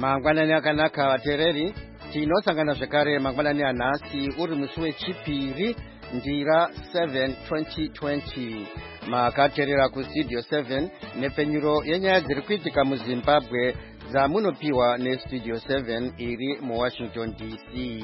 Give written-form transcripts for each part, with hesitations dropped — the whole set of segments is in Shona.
Mangwanani akanaka vateereri, tinosangana zvekare mangwanani anhasi uri musi wechipiri ndira 7 2020. Makateerera kustudio 7 nepenyuro yenyaya dziri kuitika muZimbabwe dzamunopiwa nestudio 7 iri muWashington DC.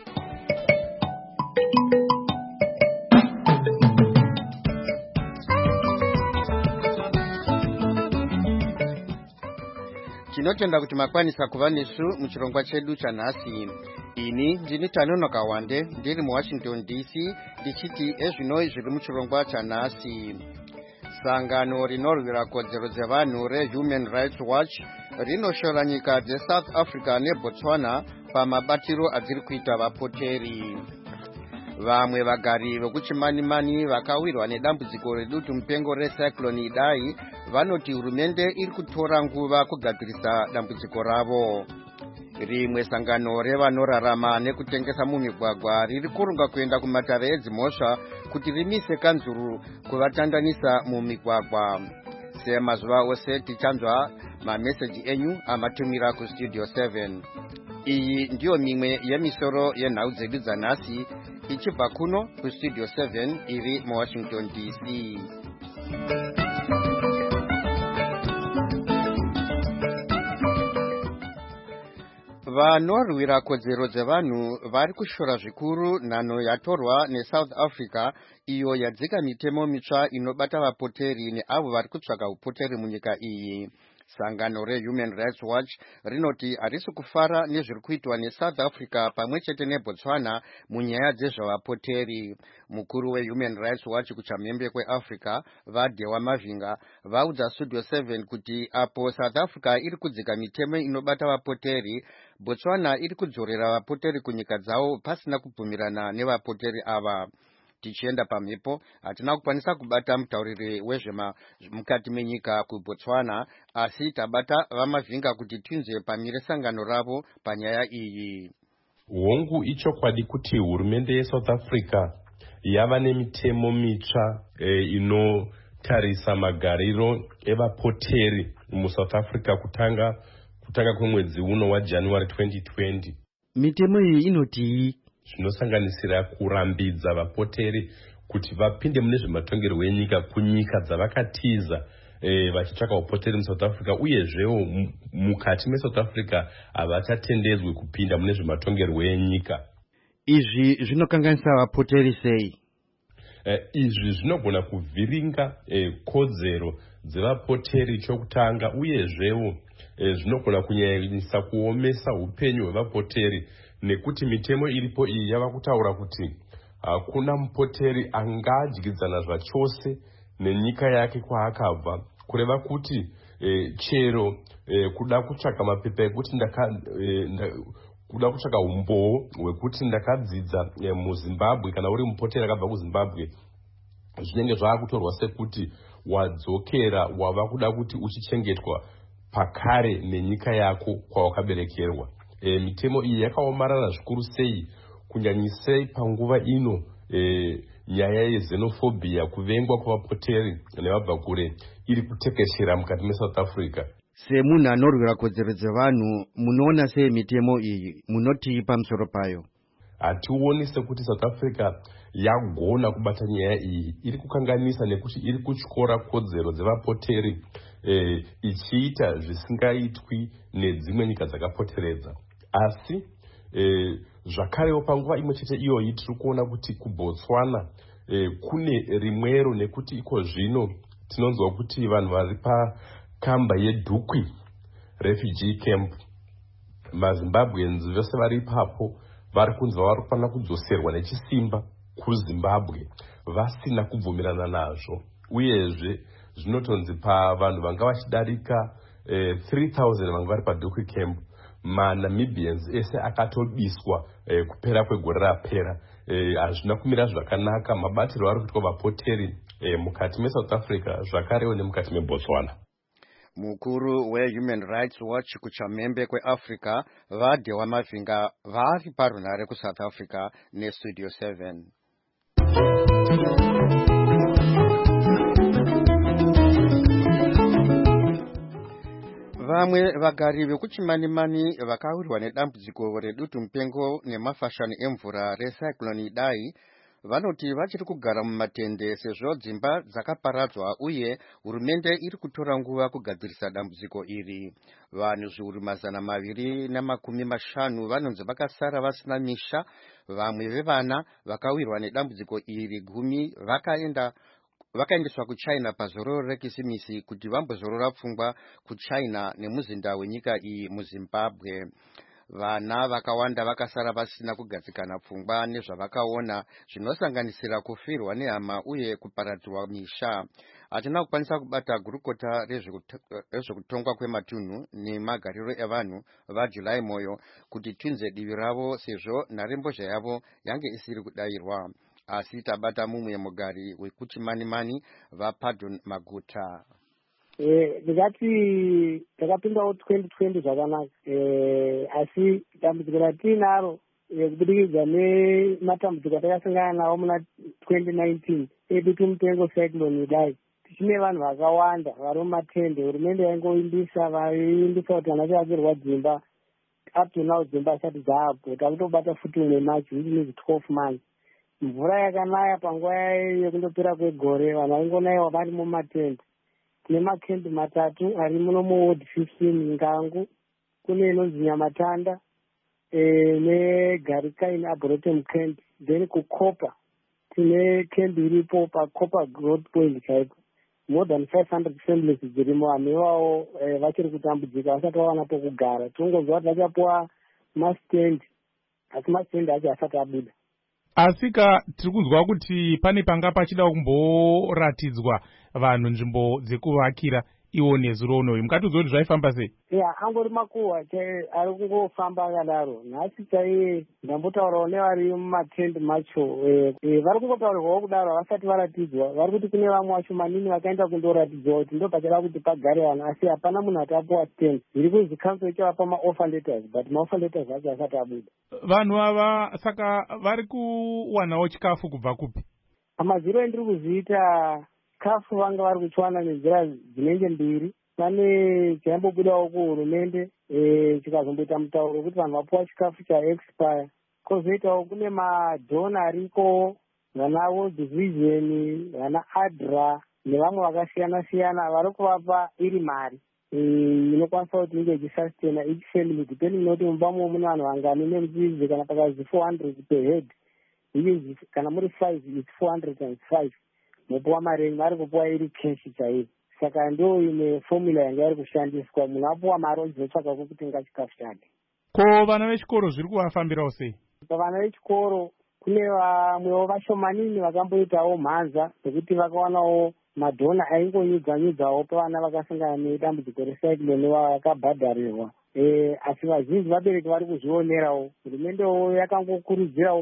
Tinotenda kuti makwanisa kuva nesu muchirongwa chedu chanhasi. Ini ndini Tanonoka Wande ndiri muWashington DC ndichiti ezvinoi zviri muchirongwa chanhasi. Sangano rinorwira kodzero dzevanhu reHuman Rights Watch rinoshora nyika dzeSouth Africa neBotswana pamabatiro adziri kuita vapoteri. Vamwe vagari vekuchimanimani vakawirwa nedambudziko redutu mupengo recyclone Idai vanoti hurumende iri kutora nguva kugadzirisa dambudziko ravo. Rimwe sangano revanorarama nekutengesa mumigwagwa riri kurunga kuenda kumatare edzimhosva kuti rimise kanzuru kuvatandanisa mumigwagwa. Semazuva ose tichanzwa mameseji enyu amatumira kustudio 7. Iyi ndiyo mimwe yemisoro yenhau dzedu dzanhasi ichibva kuno kustudio 7 iri muWashington DC. Vanorwira kodzero dzevanhu vari kushora zvikuru nhano yatorwa neSouth Africa iyo yadzika mitemo mitsva inobata vapoteri neavo vari kutsvaga upoteri munyika iyi. Sangano reHuman Rights Watch rinoti harisi kufara nezviri kuitwa neSouth Africa pamwe chete neBotswana munyaya dzezvavapoteri. Mukuru weHuman Rights Watch kuchamhembe kweAfrica Vadewa Mavinga vaudza studio 7 kuti apo South Africa iri kudzika mitemo inobata vapoteri, Botswana iri kudzorera vapoteri kunyika dzavo pasina kubvumirana nevapoteri ava. Tichienda pamhepo hatina kukwanisa kubata mutauriri wezvemukati menyika kuBotswana, asi tabata vaMavinga kuti tinzwe pamire sangano ravo panyaya iyi. Hongu ichokwadi kuti hurumende yeSouth Africa yava nemitemo mitsva inotarisa magariro evapoteri muSouth Africa kutanga kwemwedzi uno waJanuary 2020. Mitemo iyi inoti zvinosanganisira kurambidza vapoteri kuti vapinde mune zvematongerwo enyika kunyika dzavakatiza vachitsvaka upoteri muSouth Africa, uyezvewo mukati meSouth Africa havachatendedzwi kupinda mune zvematongerwo enyika. Izvi zvinokanganisa vapoteri sei? Izvi zvinogona kuvhiringa kodzero dzevapoteri chokutanga, uyezvewo zvinogona kunyanyisa kuomesa upenyu hwevapoteri, nekuti mitemo iripo iyi yava kutaura kuti hakuna mupoteri angadyidzana zvachose nenyika yake kwaakabva, kureva kuti chero kuda kutsvaka mapepa ekuti kuda kutsvaka umboo hwekuti ndakadzidza muZimbabwe kana uri mupoteri akabva kuZimbabwe, zvinenge zvaakutorwa sekuti wadzokera wava kuda kuti uchichengetwa pakare nenyika yako kwawakaberekerwa. Mitemo iyi yakaomarara zvikuru sei, kunyanyisei panguva ino nyaya yexenophobia, kuvengwa kwavapoteri nevabva kure, iri kutekeshera mukati meSouth Africa. Semunhu anorwira kodzero dzevanhu, munoona sei mitemo iyi? Munoti pamusoro payo? Hationi sekuti South Africa yagona kubata nyaya iyi. Iri kukanganisa nekuti iri kutyora kodzero dzevapoteri ichiita zvisingaitwi nedzimwe nyika dzakapoteredza. Asi zvakarewo panguva imwe chete iyoyi tiri kuona kuti kuBotswana kune rimwero, nekuti iko zvino tinonzwa kuti vanhu vari pakamba yeDukwi refugee camp, maZimbabweans vose vari ipapo vari kunzi vari kufanira kudzoserwa nechisimba kuZimbabwe vasina kubvumirana nazvo. Uyezve zvinotonzi pavanhu vanga vachidarika 3000 vanga vari paDukwi camp, maNamibians ese akatobiswa kupera kwegore rapera. Hazvina kumira zvakanaka mabatiro ari kuitwa vapoteri mukati meSouth Africa zvakarewo nemukati meBotswana. Mukuru weHuman Rights Watch kuchamhembe kweAfrica Vadewa Mavinga vari parunhare kuSouth Africa nestudio 7. Vamwe vagari vekuchimanimani vakawirwa nedambudziko redutu mupengo nemafashani emvura recyclone Idai vanoti vachiri kugara mumatende sezvo dzimba dzakaparadzwa uye hurumende iri kutora nguva kugadzirisa dambudziko iri. Vanhu zviuru 250 vanonzi vakasara vasina misha. Vamwe vevana vakawirwa nedambudziko iri 10 vakaendeswa kuChina pazororo rekisimisi kuti vambozorora pfungwa kuChina nemuzinda wenyika iyi muZimbabwe. Vana vakawanda vakasara vasina kugadzikana pfungwa nezvavakaona zvinosanganisira kufirwa nehama uye kuparadzwa misha. Hatina kukwanisa kubata gurukota rezvekutongwa kwematunhu nemagariro evanhu vaJuly Moyo kuti twinze divi ravo sezvo nharembozha yavo yange isiri kudayirwa. Asi tabata mumwe mugari wekuchimanimani vaPardon Maguta. Ndikati takapindawo 2020 zvakanaka, asi dambudziko ratinaro kubudikidza nematambudziko atakasangana nawo muna 2019 edutu mupengo cyclone Idai, tichine vanhu vakawanda vari mumatende. Hurumende yaingoimbisa kuti vana chivakirwa dzimba, up to now dzimba asati dzaabvo. Takutobata futi umwe March, which means 12 months. Mvura yakanaya panguva yekundopera kwegore, vanhu vaingonaiwa vari mumatende. Tine makembi 3 ari muno muward 15 Ngangu, kune inonzi Nyamatanda neGarikaini Arboretum Camp. Then kuKopa tine kembi iripo paKopa Road Point chaipo. More than 500 families dzirimo, vanhu ivavo vachiri kutambudzika vasati vawana pokugara. Tinongozwa kuti vachapuwa mastendi, asi mastendi acho asati abuda. Asika tiri kunzwa kuti pane panga pachida kumboratidzwa vanhu nzvimbo dzekuvakira iwo nezuro unoyu. Mukatiudza kuti zvaifamba sei? Angori makuhwa ari kungofamba akadaro. Nhasi chaiye ndambotaurawo nevari mumatende macho, vari kungotaurirwawo kudaro, havasati varatidzwa. Vari kuti kune vamwe vacho manini vakaenda kundoratidzwa kuti ndo pachada kuti pagare vanhu, asi hapana munhu atapuwa stand. Zviri kuzi council ichavapa maoffer letters, but maoffer letters acho asati abuda. Vanhu ava saka vari kuwanawo chikafu kubva kupi? Amaziro endiri kuzviita chikafu vanga vari kuchiwana nenzira dzinenge mbiri. Pane chaimbobudawo kuhurumende chikazomboita mutauro kuti vanhu vapuwa chikafu chaexpire. Kozoitawo kune madhona ariko, vana World Vision, vana ADRA nevamwe vakasiyana siyana vari kuvapa iri mari inokwanisa kuti inge ichisustain each family, depending nekuti mumba umo mune vanhu vangani nemuchizve kana pakazi 400 per head, kana muri 5 it's 405 mopuwa mari vari kupuwa iri cash chaiyo. Saka ndo ine formula yanga iri kushandiswa, munhu apuwa mari ochizotsvaka kukutenga chikafu chake. Ko vana vechikoro zviri kuvafambirawo sei? Pavana vechikoro kune vamwewo vashomanini vakamboitawo mhanza dzekuti vakawanawo madhona aingonyudza-nyudzawo pavana vakasangana nedambudziko recyclone vakabhadharirwa. Asi vazhinji vabereki vari kuzvionerawo. Hurumendewo yakangokurudzirawo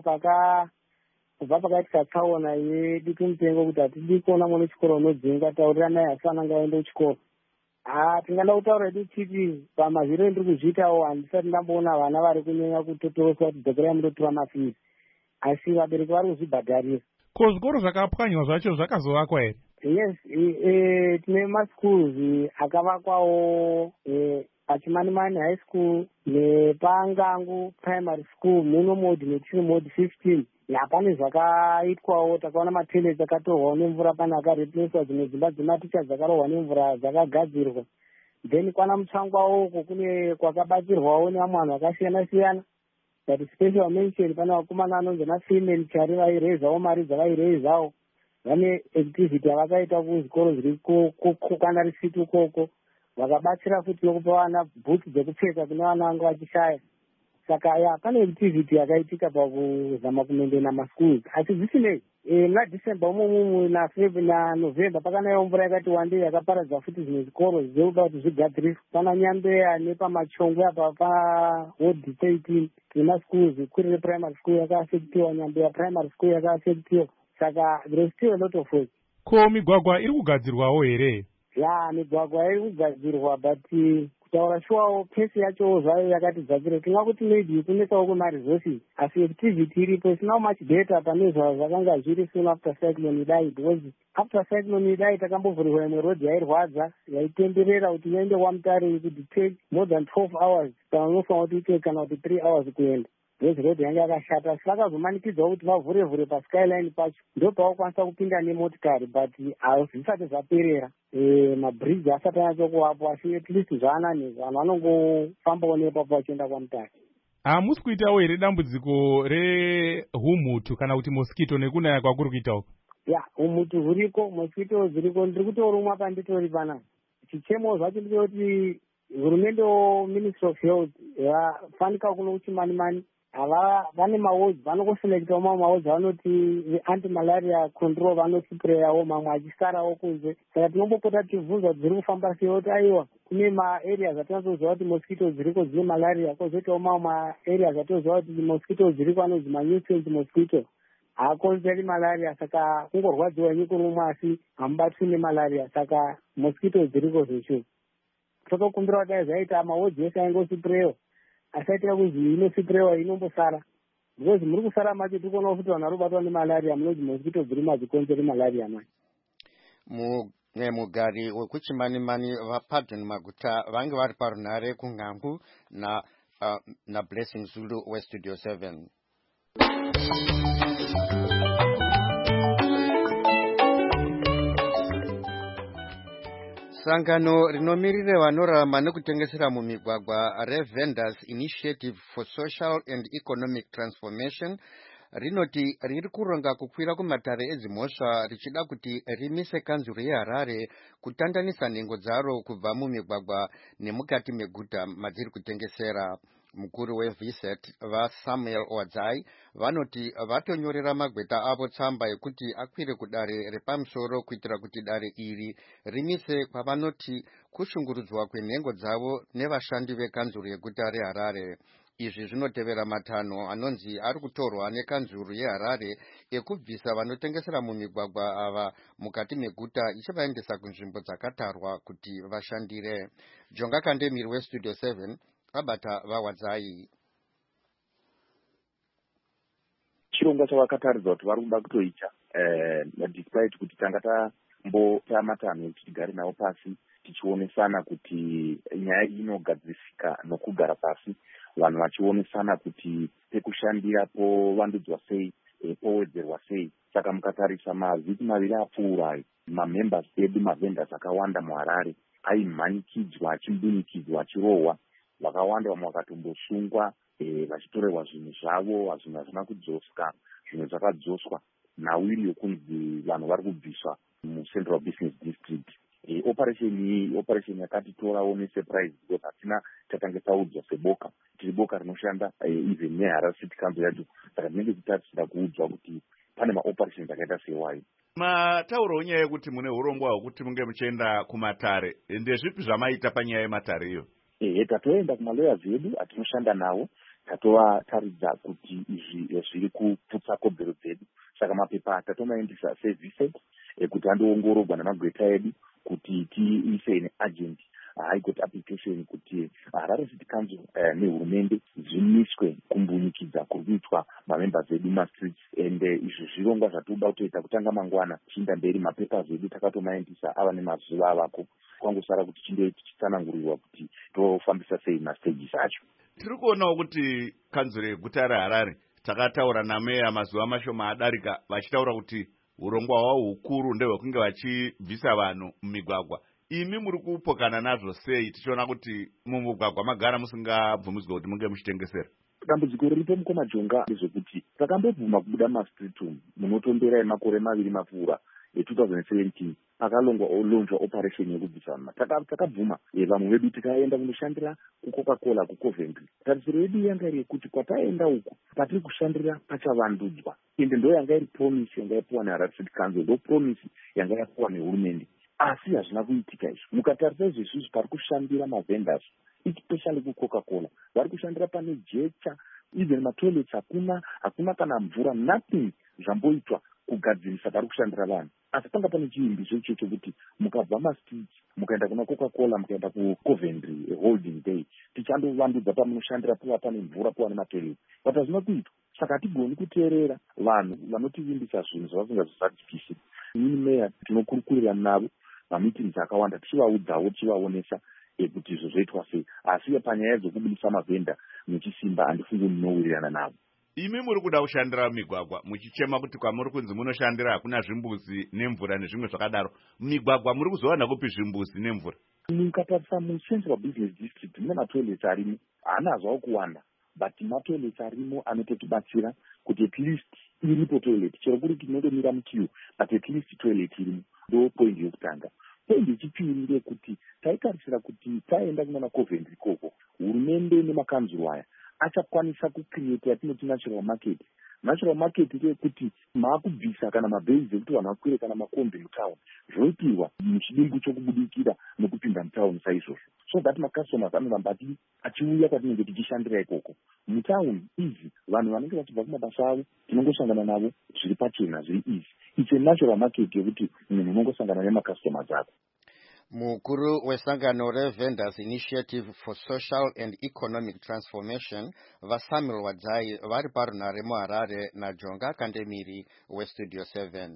kubva pakaitika tsaona yedutu mupengo kuti hatidi kuona mwana wechikoro unodzinga, taurira naye asi vananga vaenda kuchikoro. Tingada kutaura edu chiti pamazviro endiri kuzviitawo handisati ndamboona vana vari kunyanya kutotoroswa kuti dzokerai mundotora mafizi, asi vabereki vari kuzvibhadharira. Ko zvikoro zvakapwanywa zvacho zvakazovakwa here? Yes, tine maschools akavakwawo pachimanimani high school nepangangu primary school muno modi netiri modi 15. Pane zvakaitwawo, takaona matoilets akatorwawo nemvura, pane akareplacwa, dzimwe dzimba dzematicha dzakarohwa nemvura dzakagadzirwa. Then kwana Mutsvangwawo kune kwakabatirwawo nevamwe vanhu vakasiyana siyana. That special mention, pane vakomana vanonzi naFreeman Chari vairezawo mari dzavairezawo. Vane activity yavakaita kuzvikoro zviri kukwana risiti ukoko, vakabatsira futi nokupa vana bhutsu dzekupfeka kune vana vanga vachishaya. Saka pane activity yakaitika pakuzama kumendena maschools. Asi zvisinei, naDecember umomumu naNovember pakanaiwa mvura yakati wandei yakaparadza futi zvimwe zvikoro zvicheuda kuti zvigadziriswe. Pana Nyambeya nepamachongwe apa paWard 13 nemaschools, Kurire primary school yakaafektiwa, Nyambeya primary school yakaafektiwa. Saka there is still a lot of work. Ko migwagwa iri kugadzirwawo here? Migwagwa iri kugadzirwa, but taura shuwawo pesi yacho zvayo yakati dzakire tinga kuti maybe kunetsawo kwemaresources asi activity iripo isinawo much data pane zvakanga zviri soon after cyclone idai, because after cyclone idai takambovhurirwa imwe road yairwadza yaitenderera kuti uende Wamutare could take more than 12 hours kana unofanira kuti ite kana kuti 3 hours kuenda. Those road yanga yakashata asi vakazomanikidzwa kuti vavhure paskyline pacho ndopavakwanisa kupinda nemotikari, but zvisati zvaperera mabridge asati anyacho kuvapo, asi at least zvaanani vanhu vanongofambawo nepapo vachienda kwaMutare. Hamusi kuitawo here dambudziko rehumhutu kana kuti mosquito nekunaya kwakuri kuita uko? Ya, humhutu huriko, mosquito dziriko. Ndiri kutorumwa panditori pana. Chichemo zvacho ndechekuti hurumende Ministry of Health yafanika kuno kuchimanimani vane mawards, vanokoselektawo mamwe mawards vanoti anti-malaria control, vanosipreyawo mamwe achisarawo kunze. Saka tinombopota tichibvunza kuti dziri kufamba sei, kuti aiwa kune maareas atinozoziva kuti mosquito dziriko dzine malaria, kozoitawo mamwe maareas atinoziva kuti mosquito dziriko anonzi manuisance mosquito haakonzeri malaria, saka kungorwadziwa nyekurumwa asi hamubatwi nemalaria, saka mosquito dziriko zveshuwa. Totokumbira kuti dai zvaita mawards ese aingosipreyo asaitika kuzi inosiprewa inombosara, because muri kusara macho tikuonawo kuti vanhu vari kubatwa nemalaria, munonzi mosquito dziri madzikonzeri malaria mani. Mugari wekuchimanimani vaPardon Maguta vange vari parunhare kuNgambu na Blessing Zulu weStudio 7. Sangano rinomirira vanorarama nekutengesera mumigwagwa reVendors Initiative for Social and Economic Transformation rinoti riri kuronga kukwira kumatare edzimhosva richida kuti rimise kanzuru yeHarare kutandanisa nhengo dzaro kubva mumigwagwa nemukati meguta madziri kutengesera. Mukuru weViset vaSamuel Wadzai vanoti vatonyorera magweta avo tsamba yekuti akwire kudare repamusoro kuitira kuti dare iri rimise kwavanoti kushungurudzwa kwenhengo dzavo nevashandi vekanzuru yeguta reHarare. Izvi zvinotevera matanho anonzi ari kutorwa nekanzuru yeHarare ekubvisa vanotengesera mumigwagwa ava mukati meguta ichivaendesa kunzvimbo dzakatarwa kuti vashandire. Jonga Kandemiri weStudio 7 abata vaWadzai. Chirongwa chavakataridza kuti vari kuda kutoita despite kuti tanga tambota matanho kuti tigare navo pasi tichionesana kuti nyaya inogadzisika nokugara pasi, vanhu vachionesana kuti pekushandira povandudzwa sei, powedzerwa sei. Saka mukatarisa mavhiki maviri apfuura mamembers edu mavendors akawanda muHarare aimhanikidzwa, achimbunikidzwa, achirohwa. Vakawanda vamwe vakatombosungwa vachitorerwa zvinhu zvavo, zvimwe hazvina kudzoswa, zvimwe zvakadzoswa. Nawiri yokunzi vanhu vari kubviswa muCentral Business District. Operation yakatitorawo nesurprise because hatina tatange taudzwa seboka. Tiri boka rinoshanda even neHarare City Council yacho, saka tinenge tichida kuudzwa kuti pane maoperations akaita sewayo. Mataurawo nyaya yekuti mune urongwa hwekuti munge muchienda kumatare, ndezvipi zvamaita panyaya yematare iyo? Tatoenda kumalawyers edu atinoshanda nawo, tatovataridza kuti izvi zviri kuputsa kodzero dzedu. Saka mapepa tatomaendesa seViset kuti andoongororwa namagweta edu kuti tiise neagent high court application kuti Harare City Council nehurumende zvimiswe kumbunikidza kuri kuitwa mamembers edu mastreets. Ende izvi zvirongwa zvatoda kutoita kutanga mangwana tichienda mberi. Mapepa edu takatomaendesa ava nemazuva avako, kwangosara kuti chinde tichitsanangurirwa kuti tofambisa sei mastages acho. Tiri kuonawo kuti kanzuro yeguta reHarare takataura nameya mazuva mashoma adarika vachitaura kuti urongwa hwavo hukuru ndehwekunge vachibvisa vanhu mumigwagwa. Imi muri kupokana nazvo sei tichiona kuti mumugwagwa magara musingabvumidzwa kuti munge muchitengesera? Dambudziko riripo mukomajonga ndezvekuti takambobvuma kubuda mastreet umu munotombera emakore maviri mapfuura 2017 pakalonjwa operation yekubvisa vanhu. Takabvuma vamwe vedu tikaenda kunoshandira kuCoca-Cola kuCoventry. Tarisiro yedu yanga iri yekuti kwataenda uku patiri kushandira pachavandudzwa, ende ndo yanga iri promise yanga yapuwa neHarare City Council, ndo promise yanga yapuwa nehurumende. Asi hazvina kuitika izvi. Mukatarisa izvezvizvi pari kushandira mavendors, especially kuCoca-Cola, vari kushandira pane jecha, even matoilets hakuna kana mvura, nothing zvamboitwa kugadzirisa pari kushandira vanhu. asi panga pane chivimbiso icho chokuti mukabva mastrits mukaenda kuna Coca-Cola mukaenda kuCoventry Holding Day tichandovandudza pamunoshandira pova pane mvura pova nematoilet but hazvina kuitwa. Saka hatigoni kuteerera vanhu vanotivimbisa zvinhu zvavasingazvisatikisi. Ini meya tinokurukurirana navo mamitings akawanda tichivaudzawo tichivaonesa kuti izvo zvoitwa sei, asi panyaya dzokubudisa mavhenda nechisimba handifungi munowirirana navo. Imi muri kuda kushandira migwagwa muchichema kuti kwamuri kunzi munoshandira hakuna zvimbuzi nemvura nezvimwe zvakadaro. Migwagwa muri kuzowana kupi zvimbuzi nemvura? Mukatarisa muCentral Business District mune matoilets arimo, haana zvawo kuwanda but matoilets arimo anototibatsira kuti at least iripo toilet chero kuri tinondomira mukiu but at least toilet irimo. Ndo point yokutanga. Point yechipiri ndeyekuti taitarisira kuti taenda kuna Coventry koko hurumende nemakanzuru aya achakwanisa kucreate yatinoti natural market. Natural market ndeyekuti maakubvisa kana mabhezi ekuti vanhu vakwire kana makombi mutauni zvoitirwa muchidimbu chokubudikira nokupinda mutauni saizvozvo, so that macustomers anoramba achiuya kwatinenge tichishandira ikoko mutauni easy. Vanhu vanenge vachibva kumabasa avo tinongosangana navo zviri pachena zviri easy. It's a natural market yekuti munhu unongosangana nemacustomers ako. Mukuru wesangano reVendors Initiative for Social and Economic Transformation vaSamuel Wadzai vari parunare muHarare naJonga Kandemiri weStudio 7.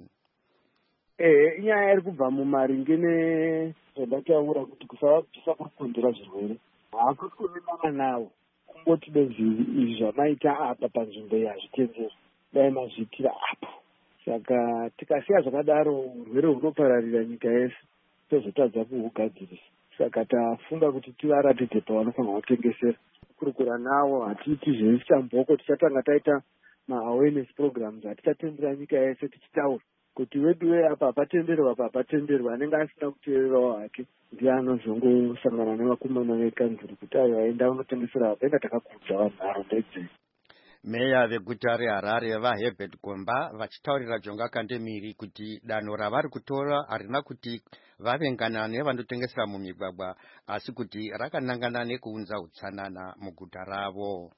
Inyaya iri kubva mumaringe nezvandataura kuti kusabvisa kurikondera zvirwere hakuti kunemana nawo kungoti bezvi zvamaita apa panzvimbo yazvitendero dai mazviitira apo. Saka tikasiya zvakadaro urwere hunopararira nyika yese tozotadza kuhugadzirisa. Saka tafunga kuti tivaratidze pavanofanira kutengesera. Kurukura nawo hatiiti zvesichamboko, tichatanga taita ma-awareness programs hatichatendera nyika yese tichitaura kuti wedu apa hapatenderwa apa hapatenderwa. Anenge asina kuteererawo hake ndiye anozongosangana nevakomana vekanzuri kuti ayo aenda unotengesera vapenga takakudza vanhu nharaunda idzeyo. Meya veguta reHarare vaHerbert Gomba vachitaurira Jonga Kandemiri kuti danho ravari kutora harina kuti vavengana nevanotengesera mumigwagwa asi kuti rakanangana nekuunza utsanana muguta ravo.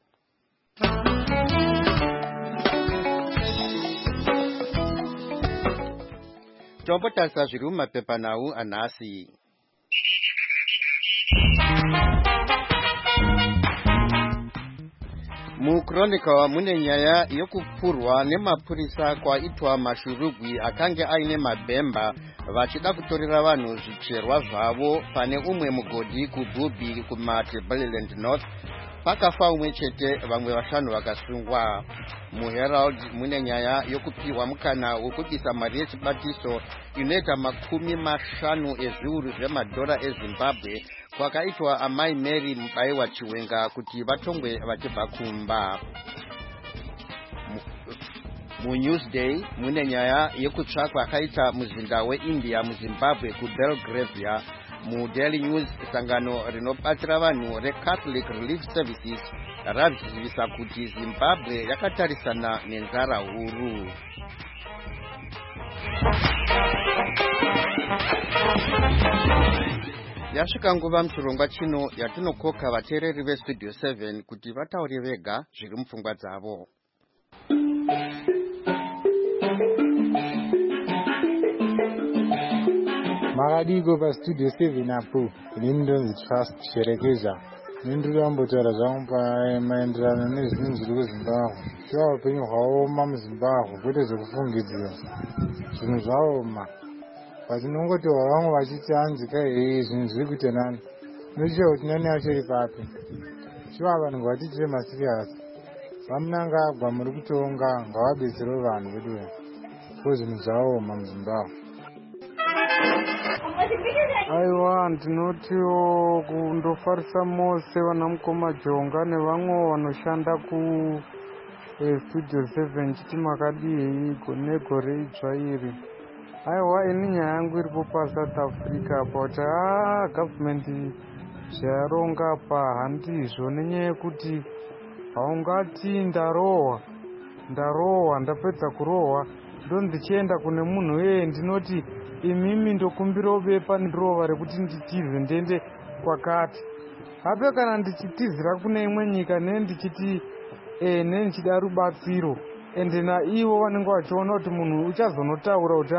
Tombotarisa zviri mumapepanhau anhasi. MuChronicle mune nyaya yokupfurwa nemapurisa kwaitwa mashurugwi akange aine mabhemba vachida kutorera vanhu zvicherwa zvavo pane umwe mugodhi kuBubi kumaTebeleland North. Pakafa umwe chete, vamwe vashanu vakasungwa. MuHerald mune nyaya yokupiwa mukana wokubisa mari yechibatiso inoita $50 ezviuru zvemadhora eZimbabwe kwakaitwa amai Mary Mubaiwa Chiwenga kuti vatongwe vachibva kumba. MuNewsday mune nyaya yekutsvakwa akaita muzinda weIndia muZimbabwe kuBelgravia. MuDaily News sangano rinobatsira vanhu reCatholic Relief Services razivisa kuti Zimbabwe yakatarisana nenzara huru. Yasvika nguva muchirongwa chino yatinokoka vateereri veStudio 7 kuti vataure vega zviri mupfungwa dzavo. Makadiko paStudio 7 apo inini ndonzi Trust Sherekeza. Ndiri ambotaura zvangu maenderano nezvinhu zviri kuZimbabwe. Tiwa upenyu hwaoma muZimbabwe kwete zvekufungidzira. Zvinhu zvaoma. Patinongoti vamwe vachiti hanzi kai zvinhu zviri kuita nani. Nochero kuti nani yacho iri papi. Chiva vanhu ngavatiitire masiriyasi. Vamunangagwa muri kutonga ngavabetserewo vanhu vedu. Ko zvinhu zvaoma muZimbabwe. Aiwa, ndinotiwo kundofarisa mose vana mukoma Jonga nevamwe vanoshanda kuStudio 7 chiti makadii negore idzva iri. Aiwa, ini nyaya yangu iripo paSouth Africa kuti government zvayaronga pa handizvo, nenyaya yekuti haungati ndarohwa ndapedza kurohwa ndondichienda kune munhu ndinoti imimi ndokumbirawo bepa ndirova rekuti nditize ndende kwakati. Hape kana ndichitizira kune imwe nyika ndichiti ndichida rubatsiro ende naivo vanenge vachiona kuti munhu uchazonotaura kuti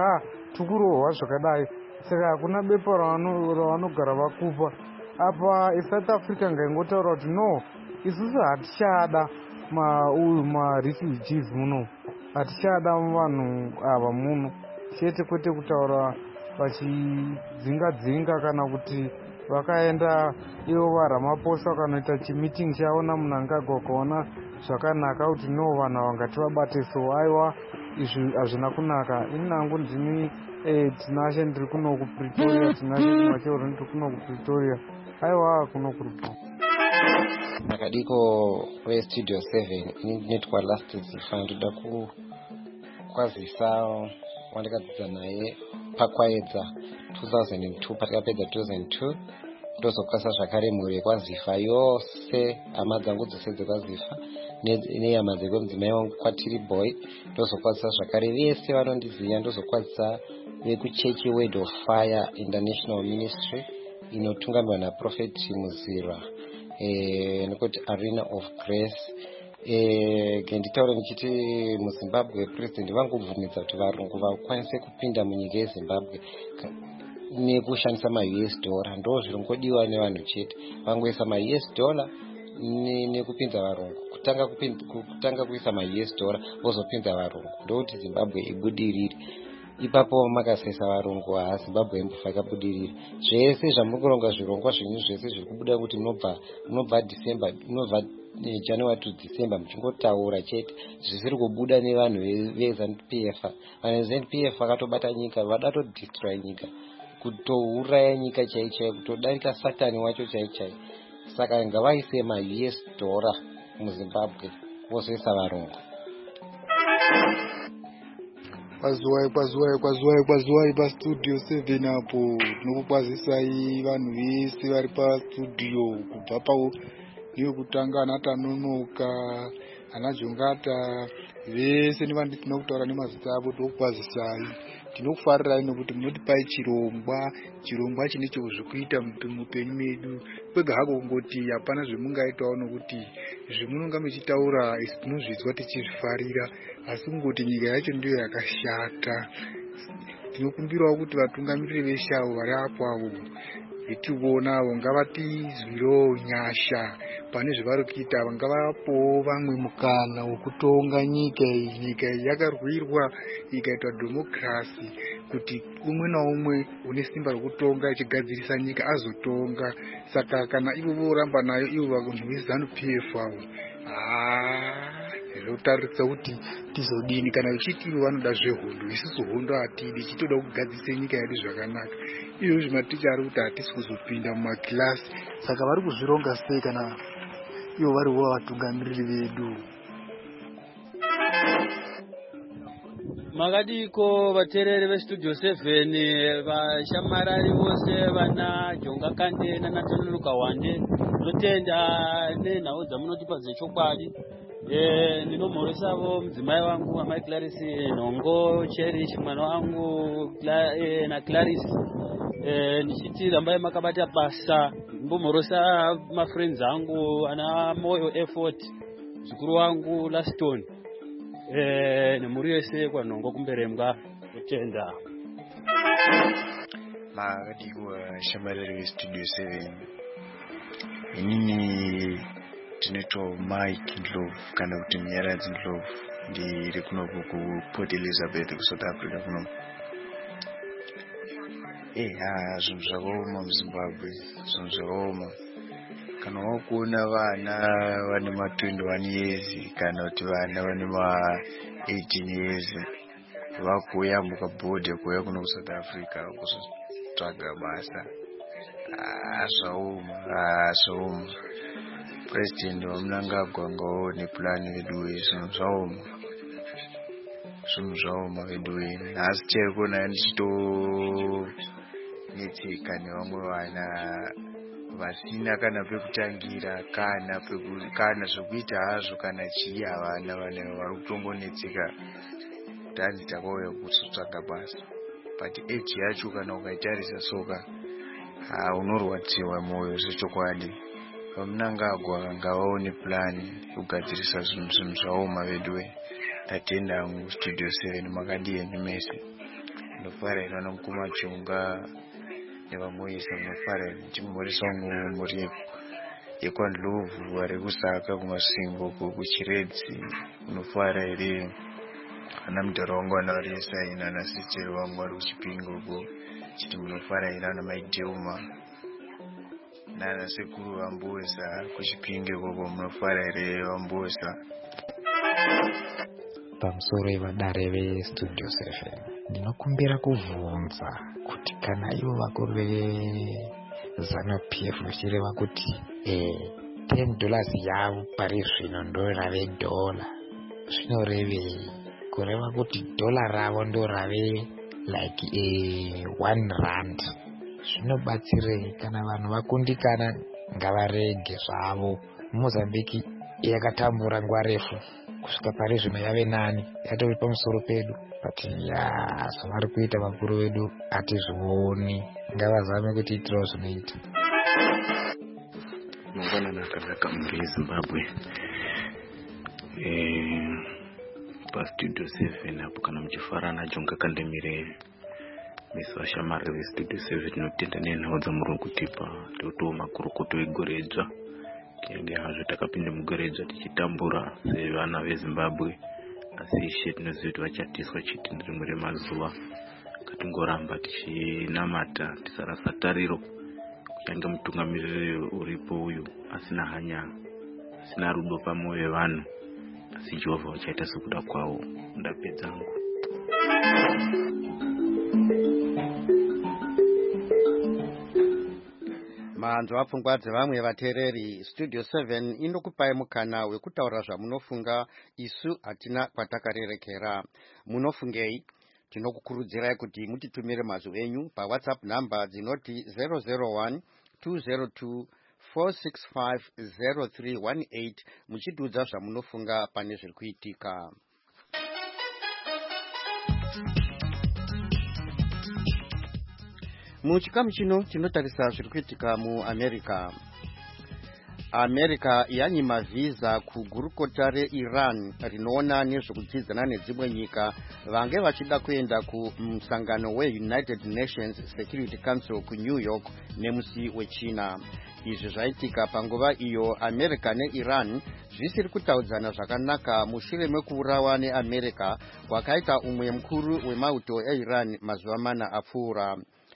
tukurohwa zvakadai. Saka hakuna bepa ravanogara vakupa. Apa eSouth Africa ngaingotaura kuti no, isusu hatichada ma-refugees muno, hatichada vanhu ava muno, chete kwete kutaura vachidzinga-dzinga kana kuti vakaenda ivo vaRamaphosa vakanoita chimeeting chavo naMnangagwa wakaona zvakanaka kuti no, vanhu ava ngativabate so. Aiwa, izvi hazvina kunaka. Ini nangu ndini tinashe ndiri kuno kuPretoria, tinashe Macheuru ndiri kuno kuPretoria. Aiwa, kuno kuripo. Makadiko weStudio 7 initwa Last Zifa, ndoda kukwazisa wandakadzidza naye paKwaedza 2002. Patakapedza 2002 ndozokwasa zvakare mhuri yekwaZifa yose, hama dzangu dzose dzekwaZifa nehama dzekwemudzimai wangu kwatiri boy. Ndozokwazisa zvakare vese vanondiziva, ndozokwazisa vekuchechi Word of Fire International Ministry inotungamirwa naProphet Muzira, nekuti Arena of Grace. Genditaure ndichiti muZimbabwe president vangobvumidza kuti varungu vakwanise kupinda munyika yeZimbabwe nekushandisa ma-US dollar. Ndo zviri ngodiwa nevanhu chete, vangoisa ma-US dollar nekupinza varungu, kutanga kuisa ma-US dollar vozopinza varungu, ndokuti Zimbabwe ibudirire. Ipapo makasaisa varungu, Zimbabwe imbofa ikabudirira. Zvese zvamurikuronga zvirongwa zvenyu zvese zviri kubuda kuti munobva December, munobva January to December muchingotaura chete, zvisiri kubuda nevanhu veZANU-PF. Vanhu veZANU-PF vakatobata nyika, vada todestroy nyika, kutouraya nyika chaichai, kutodarika Satani wacho chaichai. Saka ngavaise ma-US dollar muZimbabwe vozoisa varungu. Kwaziwai paStudio 7 apo tinokukwazisai vanhu vese vari pastudio, kubva pavo newekutanga ana Tanonoka, ana Jongata, vese nevandisina kutaura nemazita avo tokukwazisai. Tinokufarirai nokuti munotipai chirongwa chine chekuita mupenyu medu. Kwega hako kungoti hapana zvemungaitawo nokuti zvemunonga muchitaura isi tinozvizwa tichizvifarira, asi kungoti nyika yacho ndiyo yakashata. Tinokumbirawo kuti vatungamiriri veshe avo vari apo avo vetikuona avo ngavatizwirewo nyasha pane zvavari kuita. Ngavapowo vamwe mukana wekutonga nyika iyi. Nyika iyi yakarwirwa ikaitwa democracy kuti umwe naumwe une simba rekutonga achigadzirisa nyika azotonga. Saka kana ivo voramba nayo ivo vanhu veZANU-PF avo, zvotaridza kuti tizodini kana uchiti ivo vanoda zvehondo, isusu hondo hatidi, chitoda kugadzirisa nyika yedu zvakanaka. Izvozvi maticha ari kuti hatisi kuzopinda mumakilasi. Saka vari kuzvironga sei kana ivo variwo vatungamiriri vedu? Makadiko vateereri veStudio 7, vashamarari vose, vana Jonga Kande nana Tanonoka Wande, totenda nenhau dzamunotipa dzechokwadi. Ndinomhoresavo mudzimai wangu amai Clarisse Nhongo Cherish, mwana wangu na Clarisse, ndichiti rambai makabata basa. Ndimbomhorosa mafriends angu ana Moyo Effort, zukuru wangu Laston, nemhuri yese kwaNhongo kumberembwa, totenda. Makadiko shamarari veStudio 7, inini tinoitwa Mike Ndlovu kana kuti Munyaradzi Ndlovu, ndiri kuno kuPort Elizabeth kuSouth Africa kuno. Zvinhu zvakaoma muZimbabwe, zvinhu zvakaoma. Kana wakuona vana vane ma21 years kana kuti vana vane ma18 years vakuyambuka bhodha kuuya kuno kuSouth Africa kuzotsvaga basa, zvaoma. President waMnangagwa ngaone plan vedu, zvinhu zvaoma vedu. Asi chero kuona ndichitonetseka nevamwe vana vasina kana pekutangira kana zvekuita hazvo kana chii. Havana vana vari kutongonetseka kuti hanzi takauya kuzotsvaga basa, but age yacho kana ukaitarisa soka unorwadziwa mwoyo zvechokwadi. VaMnangagwa ngavaone plan kugadzirisa zvinhu zvaoma vedu. Tatenda muStudio 7 makandiyeni mese. munofarira nokumachunga nevamoisa munofarira chimumorisa muri yekwandlovu vari kusaka kumasingo kuchiredzi unofara iri ana mudhara wangu anavarisa ina ana sisteri wangu vari kuchipinga uko chiti munofara iri ana maideuma nana sekuru vambosa kuchipinga ikoko munofara iri vambosa. Pamusoro ivadare vestudio 7 ndinokumbira kuvunza kuti kana ivo vakuru vezanupf vachireva kuti $10 yavo pari zvino ndorave dola, zvinorevei? Kureva kuti dola ravo ndorave like R1. Zvinobatsirei kana vanhu vakundikana? Ngavarege zvavo. Mozambique yakatambura nguva refu kusvika pari zvino yave nani, yatori pamusoro pedu, but zvavari kuita vakuru vedu hatizvioni. Ngavazame kuti itirawo zvinoita. Mangwana nakanaka muri Zimbabwe. Pastudio 7 apo kana muchifarana jonga kandemirei meso ashamari vestudio 7 tinotenda nenhau dzamuri kutipa totowo makurukuto egoredzva tinenge hazvo takapinda mugoredzva tichitambura sevana veZimbabwe, asi ishe tinoziva kuti vachatiswa chiti rimwe remazuva. Ngatingoramba tichinamata tisarasa tariro kunyange mutungamiriri uripo uyu asina hanya, asina rudo pamwoyo wevanhu, asi Jehovha uchaita sekuda kwawo. Ndapedzangu. Manzo apfungwa dzevamwe vateereri. Studio 7 inokupai mukana wekutaura zvamunofunga, isu hatina kwatakarerekera. Munofungei? Tinokukurudzirai kuti mutitumire mazwi enyu paWhatsApp namba dzinoti 001 202 465 0318 muchidudza zvamunofunga pane zviri kuitika. Muchikamu chino tinotarisa zviri kuitika muAmerica. America yanyima visa kugurukota reIran rinoona nezvekudzidzana nedzimwe nyika vange vachida kuenda kumusangano weUnited Nations Security Council kuNew York nemusi wechina. Izvi zvaitika panguva iyo America neIran zvisiri kutaudzana zvakanaka mushure mekuurawa neAmerica kwakaita umwe mukuru wemauto eIran mazuva mana apfuura.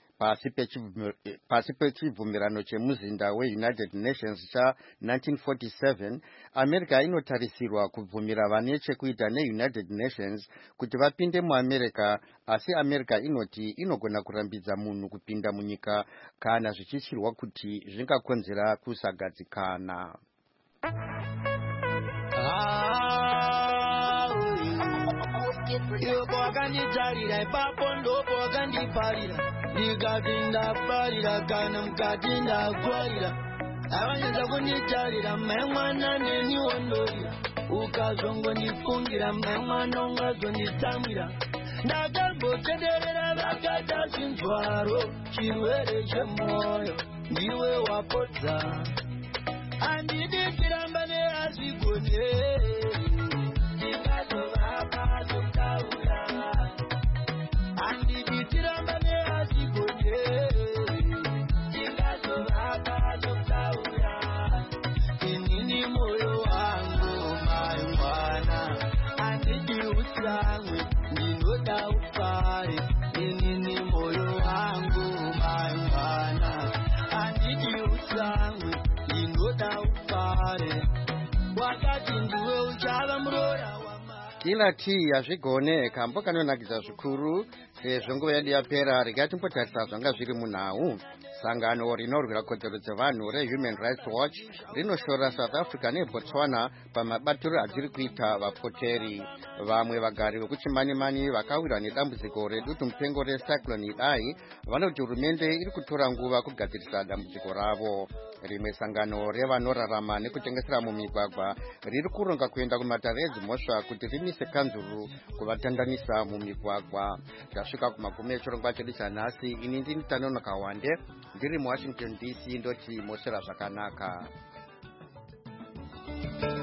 Pasi pechibvumirano chemuzinda weUnited Nations cha1947, America inotarisirwa kubvumira vane chekuita neUnited Nations kuti vapinde muAmerica, asi America inoti inogona kurambidza munhu kupinda munyika kana zvichichirwa kuti zvingakonzera kusagadzikana. Iyo kwakanditarira ipapo ndopo wakandiparira ndikati ndaparira kana mukati ndagwarira avanyenza kunditarira maimwana neniwondorira ukazongonifungira maimwana ungazonditsamwira ndakambotederera vakata zvinzwaro chirwere chemwoyo ndiwe wapodza handidi tiramba neazvigone Kila tii yazvigone kambo kanonakidza zvikuru sezvo nguva yedu yapera. Regai timbotarisa zvanga zviri munhau. Sangano rinorwira kodzero dzevanhu reHuman Rights Watch rinoshora South Africa neBotswana pamabatiro adziri kuita vapoteri. Vamwe vagari vekuchimani-mani vakawirwa nedambudziko redutu mupengo recyclone Idai vanoti hurumende iri kutora nguva kugadzirisa dambudziko ravo. Rimwe sangano revanorarama nekutengesera mumigwagwa riri kuronga kuenda kumatare edzimhosva kuti rimise kanzuru kuvatandanisa mumigwagwa. Tasvika kumagumo echirongwa chedu chanhasi. Ini ndini Tanono Kawande ndiri muWashington DC ndoti mosera zvakanaka.